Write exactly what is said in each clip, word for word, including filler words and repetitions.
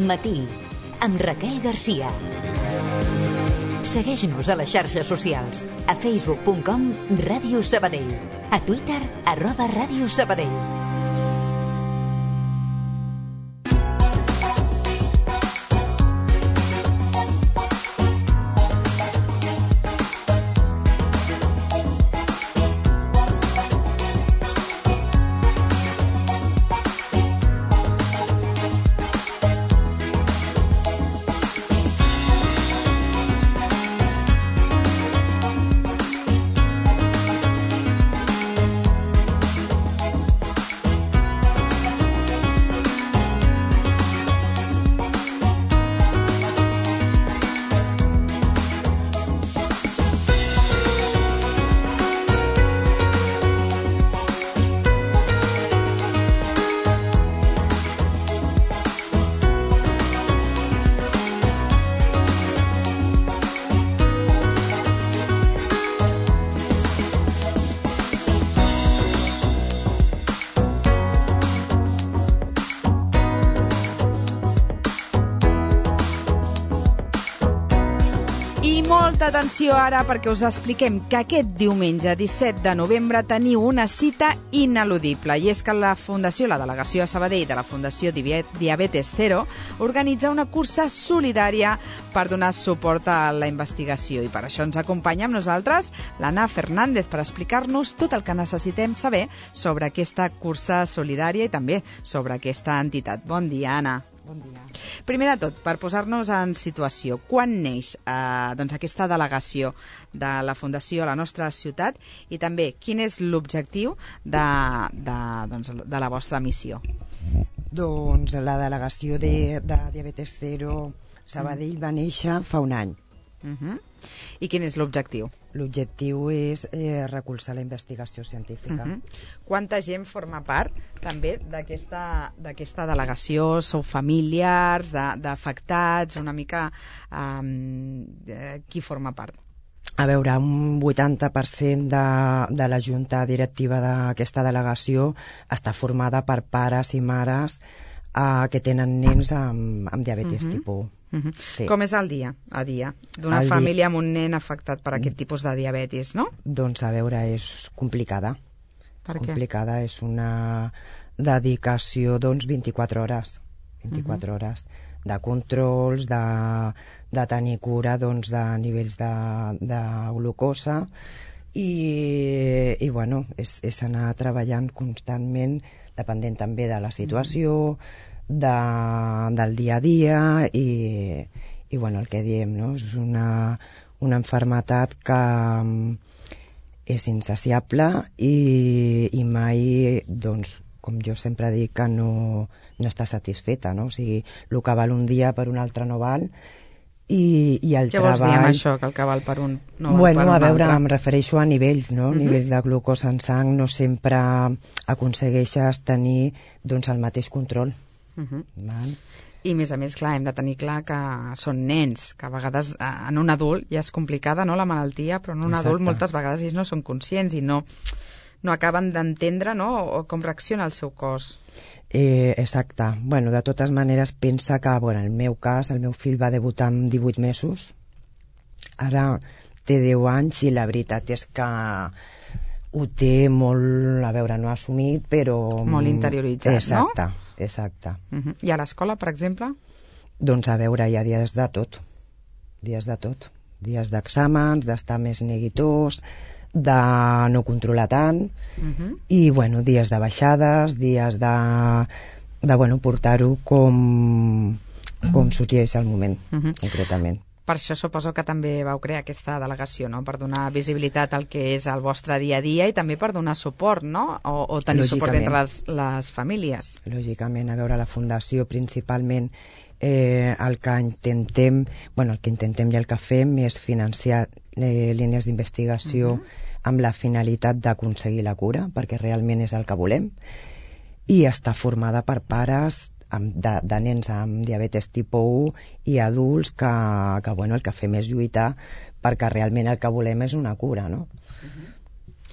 Matí, amb Raquel Garcia. Segueix-nos a les xarxes socials, a facebook punt com Ràdio Sabadell, a Twitter, arroba Ràdio Sabadell. Molta atenció ara perquè us expliquem que aquest diumenge disset de novembre teniu una cita ineludible, i és que la Fundació, la Delegació a Sabadell de la Fundació Diabetes Zero organitza una cursa solidària per donar suport a la investigació, i per això ens acompanya amb nosaltres l'Anna Fernández per explicar-nos tot el que necessitem saber sobre aquesta cursa solidària i també sobre aquesta entitat. Bon dia, Anna. Bon dia. Primer de tot, per posar-nos en situació, quan neix eh, doncs aquesta delegació de la Fundació a la nostra ciutat, i també quin és l'objectiu de, de, doncs, de la vostra missió? Doncs la delegació de, de Diabetes Zero Sabadell va néixer fa un any. Uh-huh. I quin és l'objectiu? L'objectiu és eh, recolzar la investigació científica. Uh-huh. Quanta gent forma part també d'aquesta d'aquesta delegació? Sou familiars, d'afectats, una mica um, qui forma part? A veure, un vuitanta per cent de, de la junta directiva d'aquesta delegació està formada per pares i mares eh, que tenen nens amb, amb diabetes uh-huh. tipus u. Uh-huh. Sí. Com és el dia a dia d'una el família dia... amb un nen afectat per aquest tipus de diabetis, no? Doncs a veure, és complicada. Per què? Complicada, és una dedicació doncs vint-i-quatre hores. vint-i-quatre uh-huh. hores de controls, de, de tenir cura doncs, de nivells de, de glucosa i, i bueno, és, és anar treballant constantment, dependent també de la situació, uh-huh. De, del dia a dia i, i bueno, el que diem, no? És una, una malaltia que és insaciable i, i mai, doncs, com jo sempre dic, que no, no està satisfeta, no? O sigui, el que val un dia per un altre no val, i, i el Què treball... vols dir amb això, que el que val per un no val bueno, per un a veure, altre? Em refereixo a nivells, no? Uh-huh. Nivells de glucosa en sang, no sempre aconsegueixes tenir doncs, el mateix control. Uh-huh. Val? I a més a més, clar, hem de tenir clar que són nens, que a vegades en un adult ja és complicada, no, la malaltia, però en un Exacte. adult moltes vegades ells no són conscients i no, no acaben d'entendre, no, o com reacciona el seu cos. Eh, exacte. Bueno, de totes maneres, pensa que, bueno, en el meu cas, el meu fill va debutar amb divuit mesos, ara té deu anys i la veritat és que ho té molt, a veure, no assumit, però... Molt interioritzat, exacte, no? Exacte. Uh-huh. I a l'escola, per exemple? Doncs a veure, hi ha dies de tot. Dies de tot. Dies d'exàmens, d'estar més neguitós, de no controlar tant, uh-huh. i, bueno, dies de baixades, dies de, de bueno, portar-ho com, com sorgeix el moment, uh-huh. concretament. Per això suposo que també vau crear aquesta delegació, no?, per donar visibilitat al que és el vostre dia a dia i també per donar suport, no?, o, o tenir suport entre les, les famílies. Lògicament, a veure, la Fundació principalment eh, el que intentem, bueno, el que intentem i el que fem és financiar eh, línies d'investigació uh-huh. amb la finalitat d'aconseguir la cura, perquè realment és el que volem, i està formada per pares de, de nens amb diabetes tipus u i adults que, que bueno, el que fem és lluitar perquè realment el que volem és una cura, no? Uh-huh.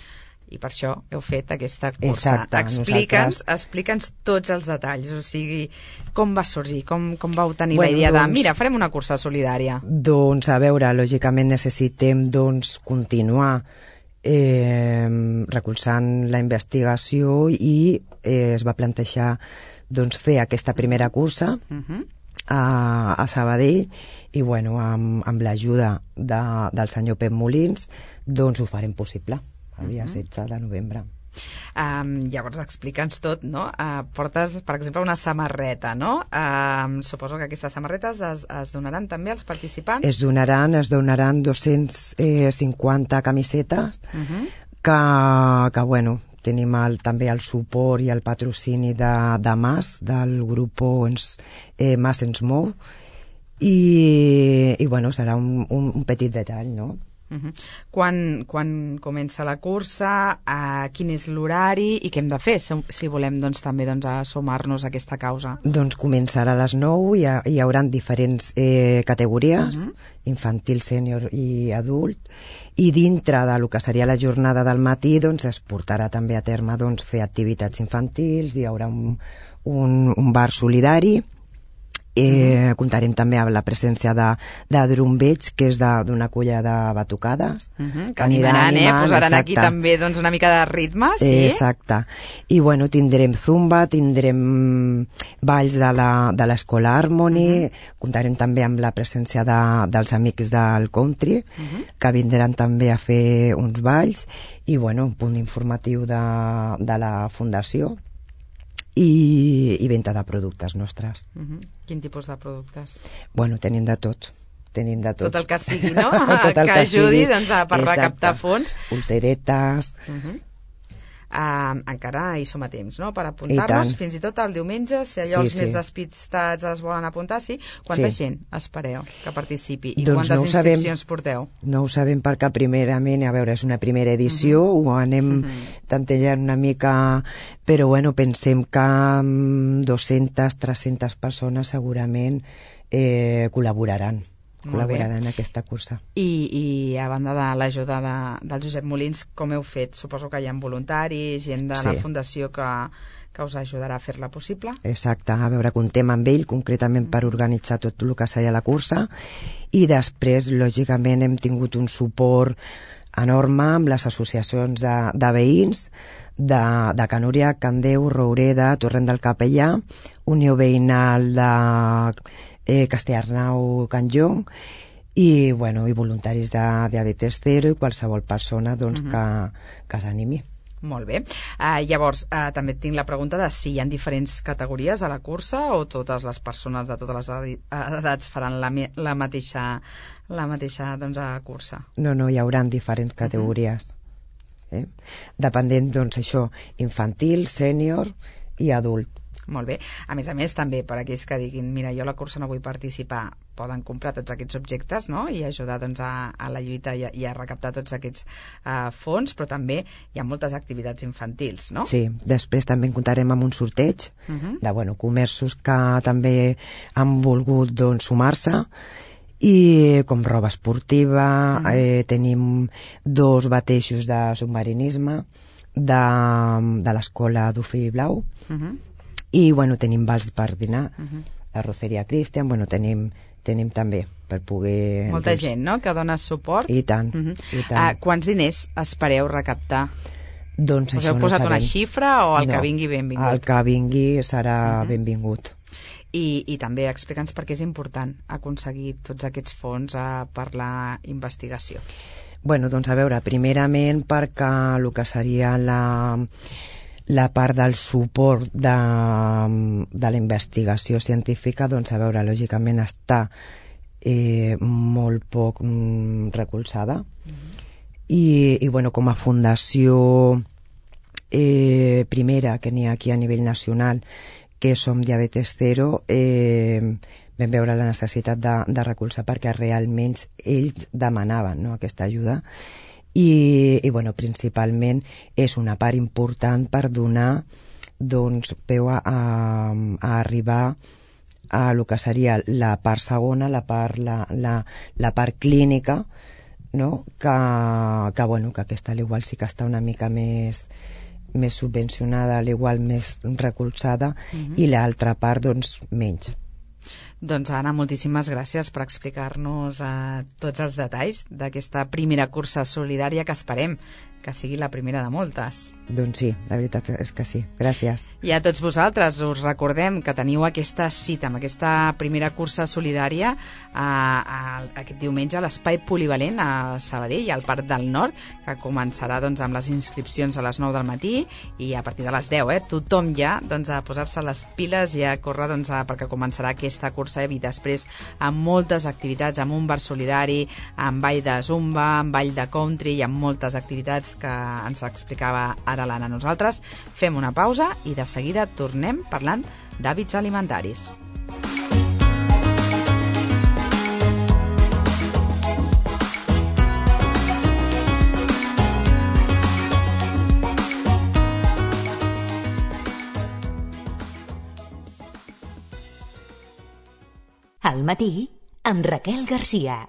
i per això heu fet aquesta cursa. Exacte, Explica'ns nosaltres... explica'ns tots els detalls, o sigui, com va sorgir, com, com vau tenir bueno, la idea doncs, de, mira, farem una cursa solidària. Doncs, a veure, lògicament necessitem doncs, continuar eh, recolzant la investigació i eh, es va plantejar doncs, fer aquesta primera cursa uh-huh. a, a Sabadell i bueno, amb, amb l'ajuda de, del senyor Pep Molins doncs ho farem possible el dia uh-huh. setze de novembre. Um, llavors explica'ns tot, no? Uh, portes, per exemple, una samarreta, no? Uh, suposo que aquestes samarretes es, es donaran també als participants? Es donaran, es donaran dos-cents cinquanta camisetes uh-huh. que, que, bueno, tenim el, també el suport i el patrocini de, de Mas, del grup ens, eh, Mas ens mou, i, i bueno, serà un, un, un petit detall, no? Uh-huh. Quan, quan comença la cursa, uh, quin és l'horari i què hem de fer si, si volem doncs, també doncs, a sumar-nos a aquesta causa? Doncs començarà a les nou, hi, ha, hi haurà diferents eh, categories, uh-huh. infantil, sènior i adult, i dintre del que seria la jornada del matí doncs, es portarà també a terme doncs, fer activitats infantils, hi haurà un, un, un bar solidari. Eh, uh-huh. Comptarem també amb la presència de, de drumbeig, que és d'una colla de batucades uh-huh. que animaran, animant, eh? Posaran exacte. Aquí també doncs, una mica de ritme, sí? Exacte, i bueno, tindrem zumba, tindrem balls de l'escola Harmony, uh-huh. comptarem també amb la presència de, dels amics del country, uh-huh. que vindran també a fer uns balls, i bueno, un punt informatiu de, de la fundació, I, i venda de productes nostres. Uh-huh. Quin tipus de productes? Bueno, tenim de tot. Tenim de tot. Tot el que sigui, no? que, que ajudi doncs, a, per Exacte. Recaptar fons. Pulseretes. Uh-huh. Uh, encara hi som a temps, no?, per apuntar-nos, fins i tot el diumenge, si allò sí, els sí. més despistats es volen apuntar, sí. Quanta sí. gent espereu que participi? I doncs quantes no inscripcions sabem, porteu? No ho sabem perquè primerament, a veure, és una primera edició, uh-huh. ho anem uh-huh. tantellant una mica, però bueno, pensem que dues-centes, tres-centes persones segurament eh, col·laboraran. col·laboraran en aquesta cursa. I, i a banda de l'ajuda de, del Josep Molins, com heu fet? Suposo que hi ha voluntaris, gent de sí. la Fundació que, que us ajudarà a fer-la possible? Exacte, a veure, contem amb ell concretament per organitzar tot el que seria la cursa, i després, lògicament, hem tingut un suport enorme amb les associacions de, de veïns de, de Canúria, Candeu, Roureda, Torrent del Capellà, Unió Veïnal de eh, Castellarnau, Can Llong, i, bueno, i voluntaris de Diabetes Zero i qualsevol persona doncs, uh-huh. que, que s'animi. Molt bé. Uh, llavors, uh, també tinc la pregunta de si hi ha diferents categories a la cursa o totes les persones de totes les edats faran la, la mateixa, la mateixa doncs, cursa? No, no, hi haurà diferents categories. Uh-huh. Eh? Depenent, doncs, això, infantil, sènior i adult. Molt bé. A més a més, també, per aquells que diguin mira, jo a la cursa no vull participar, poden comprar tots aquests objectes, no?, i ajudar doncs, a, a la lluita i a, i a recaptar tots aquests uh, fons, però també hi ha moltes activitats infantils, no? Sí, després també en comptarem amb un sorteig uh-huh. de bueno, comerços que també han volgut doncs, sumar-se, i com roba esportiva, uh-huh. eh, tenim dos bateixos de submarinisme de, de l'escola d'Ofí Blau, uh-huh. i bueno, tenim vals per dinar, uh-huh. la Roceria Cristian, bueno, tenim, tenim també per poder... Molta doncs... gent, no?, que dona suport. I tant, uh-huh. i tant. Uh, quants diners espereu recaptar? Doncs Us això heu posat no una xifra o el no, que vingui benvingut? El que vingui serà uh-huh. benvingut. I, i també explica'ns per què és important aconseguir tots aquests fons uh, per la investigació. Bueno, doncs a veure, primerament perquè el que seria la... la part del suport de, de la investigació científica, doncs a veure, lògicament està eh, molt poc mm, recolzada uh-huh. I, i bueno, com a fundació eh, primera que n'hi ha aquí a nivell nacional, que som Diabetes Zero, eh, vam veure la necessitat de, de recolzar perquè realment ells demanaven, no?, aquesta ajuda. I, i bueno, principalment és una part important per donar doncs, peu a, a, a arribar a el que seria la part segona, la part, la, la, la part clínica no? que, que, bueno, que aquesta a l'igual sí que està una mica més més subvencionada, a l'igual més recolzada, uh-huh. i l'altra part doncs menys. Doncs Anna, moltíssimes gràcies per explicar-nos eh, tots els detalls d'aquesta primera cursa solidària que esperem que sigui la primera de moltes. Doncs sí, la veritat és que sí. Gràcies. I a tots vosaltres us recordem que teniu aquesta cita amb aquesta primera cursa solidària a, a, aquest diumenge a l'Espai Polivalent a Sabadell, al Parc del Nord, que començarà doncs, amb les inscripcions a les nou del matí i a partir de les deu. Eh? Tothom ja doncs, a posar-se les piles i a córrer doncs, a, perquè començarà aquesta cursa i després amb moltes activitats, amb un bar solidari, amb ball de zumba, amb ball de country i amb moltes activitats que ens explicava ara l'Anna. Nosaltres fem una pausa i de seguida tornem parlant d'hàbits alimentaris. Al matí, amb Raquel Garcia.